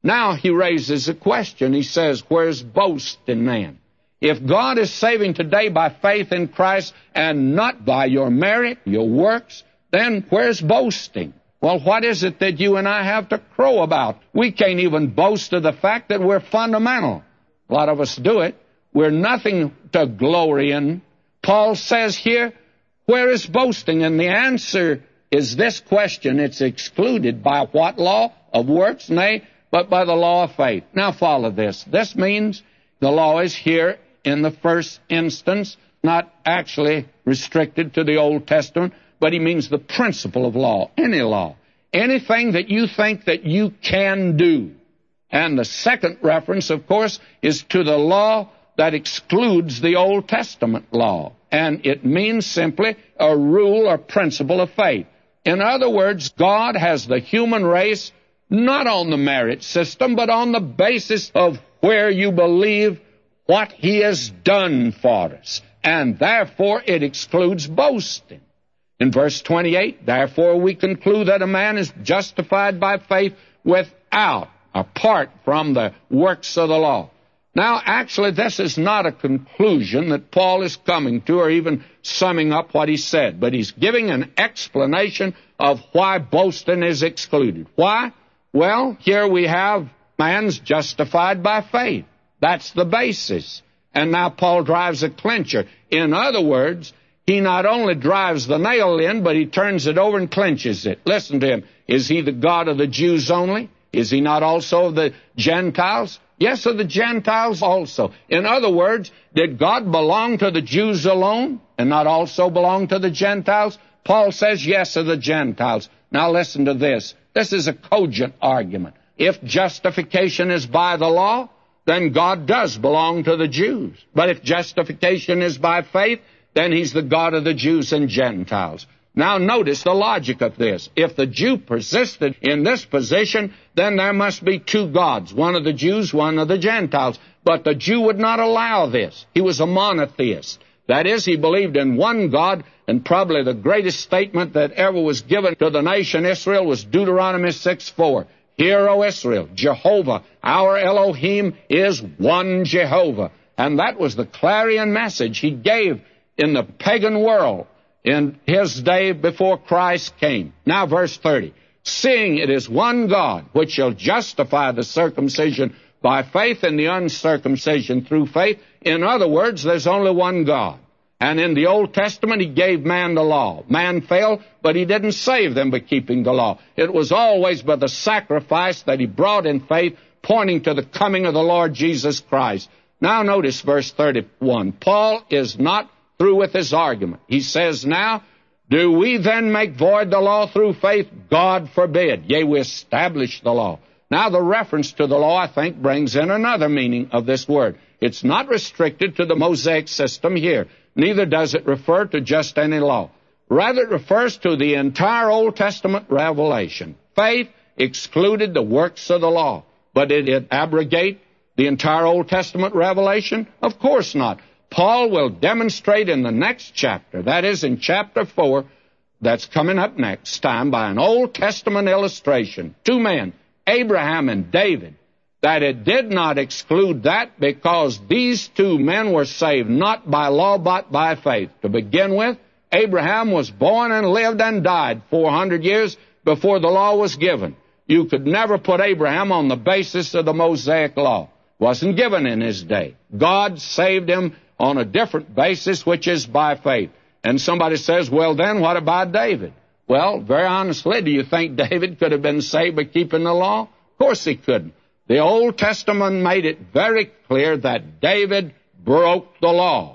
Now he raises a question. He says, where's boast in man? If God is saving today by faith in Christ and not by your merit, your works, then where's boasting? Well, what is it that you and I have to crow about? We can't even boast of the fact that we're fundamental. A lot of us do it. We're nothing to glory in. Paul says here, where is boasting? And the answer is this question. It's excluded by what law? Of works? Nay, but by the law of faith. Now follow this. This means the law is here in the first instance, not actually restricted to the Old Testament, but he means the principle of law, any law, anything that you think that you can do. And the second reference, of course, is to the law that excludes the Old Testament law, and it means simply a rule or principle of faith. In other words, God has the human race not on the merit system, but on the basis of where you believe what he has done for us, and therefore it excludes boasting. In verse 28, therefore we conclude that a man is justified by faith without, apart from the works of the law. Now, actually, this is not a conclusion that Paul is coming to or even summing up what he said, but he's giving an explanation of why boasting is excluded. Why? Well, here we have man's justified by faith. That's the basis. And now Paul drives a clincher. In other words, he not only drives the nail in, but he turns it over and clinches it. Listen to him. Is he the God of the Jews only? Is he not also of the Gentiles? Yes, of the Gentiles also. In other words, did God belong to the Jews alone and not also belong to the Gentiles? Paul says yes, of the Gentiles. Now listen to this. This is a cogent argument. If justification is by the law, then God does belong to the Jews. But if justification is by faith, then he's the God of the Jews and Gentiles. Now notice the logic of this. If the Jew persisted in this position, then there must be two gods, one of the Jews, one of the Gentiles. But the Jew would not allow this. He was a monotheist. That is, he believed in one God, and probably the greatest statement that ever was given to the nation Israel was Deuteronomy 6:4. Hear, O Israel, Jehovah, our Elohim, is one Jehovah. And that was the clarion message he gave in the pagan world in his day before Christ came. Now verse 30. Seeing it is one God, which shall justify the circumcision by faith and the uncircumcision through faith. In other words, there's only one God. And in the Old Testament, he gave man the law. Man failed, but he didn't save them by keeping the law. It was always by the sacrifice that he brought in faith, pointing to the coming of the Lord Jesus Christ. Now notice verse 31. Paul is not through with his argument. He says now, do we then make void the law through faith? God forbid. Yea, we establish the law. Now the reference to the law, I think, brings in another meaning of this word. It's not restricted to the Mosaic system here. Neither does it refer to just any law. Rather, it refers to the entire Old Testament revelation. Faith excluded the works of the law. But did it abrogate the entire Old Testament revelation? Of course not. Paul will demonstrate in the next chapter, that is in chapter 4, that's coming up next time, by an Old Testament illustration, two men, Abraham and David, that it did not exclude that because these two men were saved not by law but by faith. To begin with, Abraham was born and lived and died 400 years before the law was given. You could never put Abraham on the basis of the Mosaic law. It wasn't given in his day. God saved him on a different basis, which is by faith. And somebody says, well, then what about David? Well, very honestly, do you think David could have been saved by keeping the law? Of course he couldn't. The Old Testament made it very clear that David broke the law,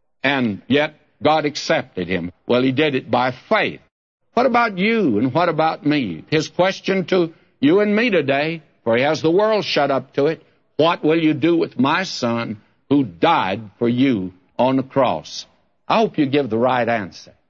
and yet God accepted him. Well, he did it by faith. What about you and what about me? His question to you and me today, for he has the world shut up to it, what will you do with my son who died for you on the cross? I hope you give the right answer.